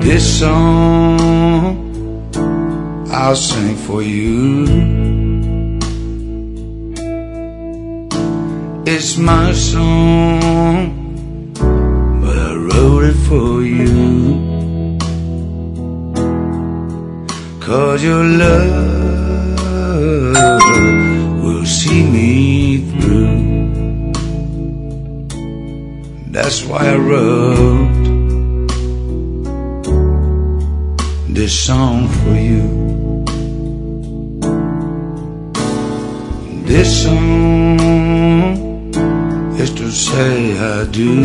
This song I'll sing for you. It's my song, but I wrote it for you. 'Cause your love will see me through. That's why I wrote this song for you. This song is to say I do.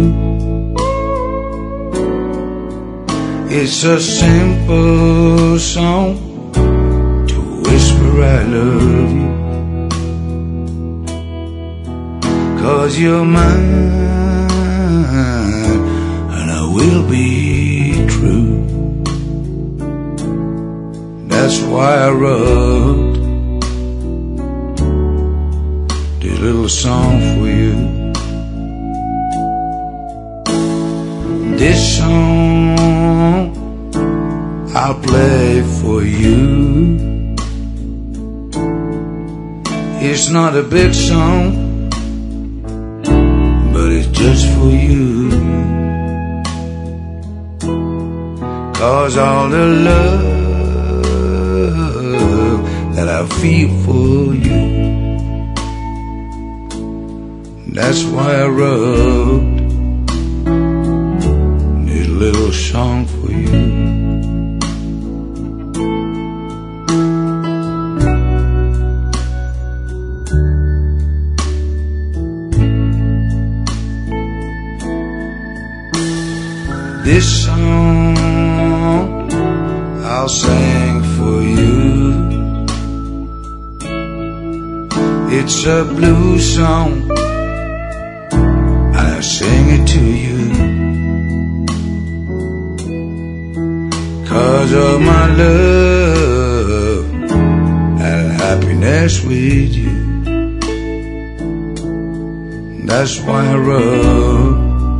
It's a simple song to whisper I love you. 'Cause you're mine and I will be true. That's why I wrote this little song for you. This song I'll play for you. It's not a big song, but it's just for you. 'Cause all the love that I feel for you, that's why I wrote this little song for you. This song I'll sing for you. It's a blues song, and I sing it to you. 'Cause of my love and happiness with you. That's why I wrote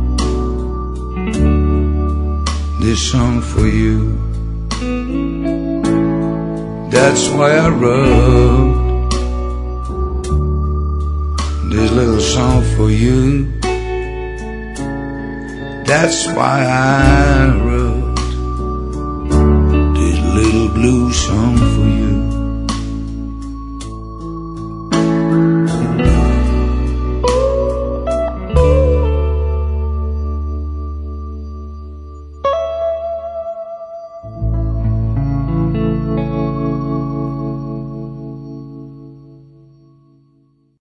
this song for you. That's why I wrote this little song for you. That's why I wrote this little blue song